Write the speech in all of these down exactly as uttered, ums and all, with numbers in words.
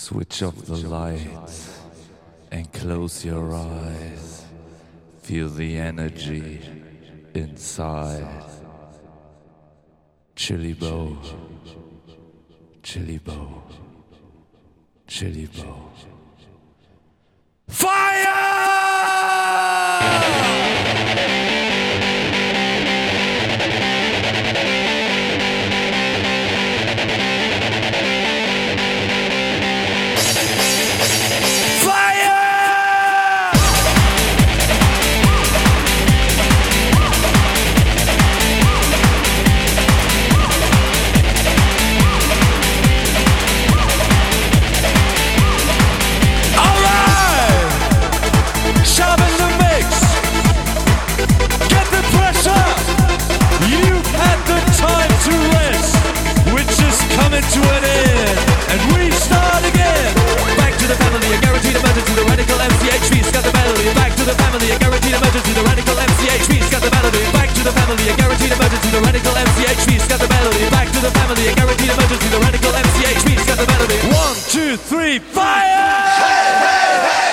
Switch off the lights and close your eyes. Feel the energy inside. Chili Bow, Chili Bow, Chili Bow. Fire! To an end, and we start again. Back to the family, a guaranteed emergency. The radical M C H V's got the melody. Back to the family, a guaranteed emergency. The radical M C H V's got the melody. Back to the family, a guaranteed emergency. The radical M C H V's got the melody. Back to the family, a guaranteed emergency. The radical M C H V's got the melody. One, two, three, fire! Hey, hey, hey!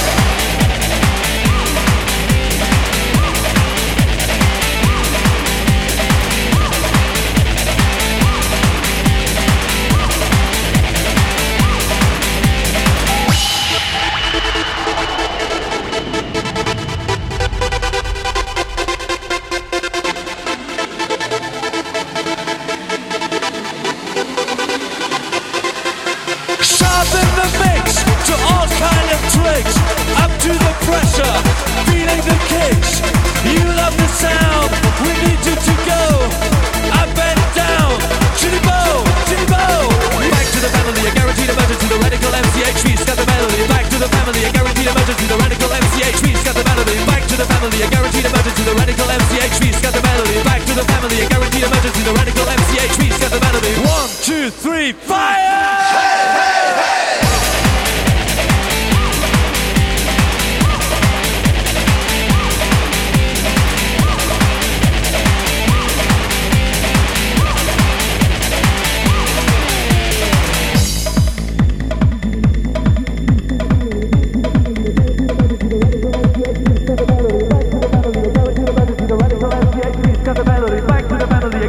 Up to the pressure, feeling the kicks. You love the sound, we need you to go up and down. Chili Bow, Chili Bow. Back to the family, a guaranteed emergency. The radical M C H V's got the melody. Back to the family, a guaranteed emergency. The radical M C H V's got the melody. Back to the family, a guaranteed emergency. The radical M C H V's got the melody. Back to the family, a guaranteed emergency. The radical M C H V's got the melody. One, two, three, fire! Hey, hey, hey!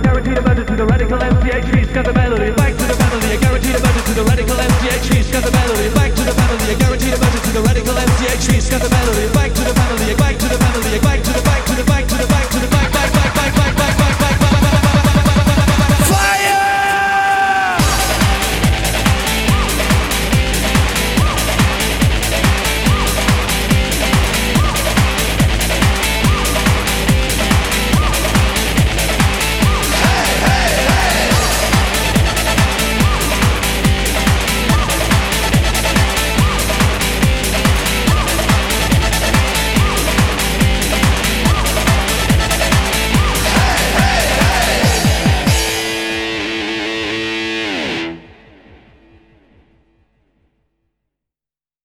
Got the melody.